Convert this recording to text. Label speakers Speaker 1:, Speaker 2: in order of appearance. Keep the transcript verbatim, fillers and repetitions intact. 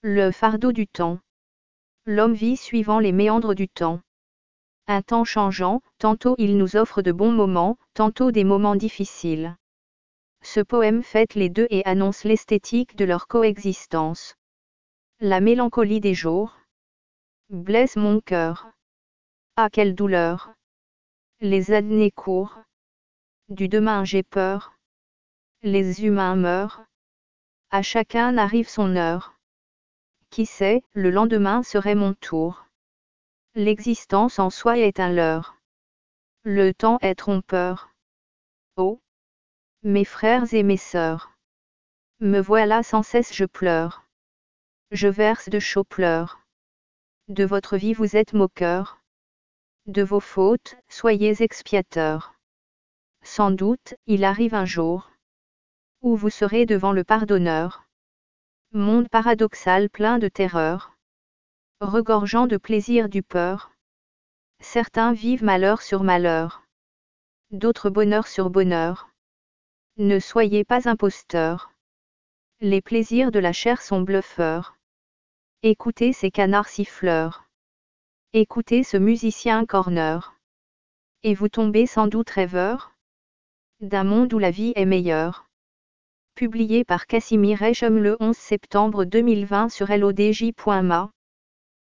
Speaker 1: Le fardeau du temps. L'homme vit suivant les méandres du temps. Un temps changeant, tantôt il nous offre de bons moments, tantôt des moments difficiles. Ce poème fête les deux et annonce l'esthétique de leur coexistence. La mélancolie des jours blesse mon cœur. Ah, quelle douleur! Les années courent. Du demain j'ai peur. Les humains meurent. À chacun arrive son heure. Qui sait, le lendemain serait mon tour. L'existence en soi est un leurre. Le temps est trompeur. Oh! Mes frères et mes sœurs. Me voilà sans cesse je pleure. Je verse de chauds pleurs. De votre vie vous êtes moqueur. De vos fautes, soyez expiateurs. Sans doute, il arrive un jour où vous serez devant le pardonneur. Monde paradoxal plein de terreur. Regorgeant de plaisir du peur. Certains vivent malheur sur malheur. D'autres bonheur sur bonheur. Ne soyez pas imposteurs. Les plaisirs de la chair sont bluffeurs. Écoutez ces canards siffleurs. Écoutez ce musicien corneur. Et vous tombez sans doute rêveur d'un monde où la vie est meilleure. Publié par Casimir Echem le onze septembre deux mille vingt sur L O D J point M A.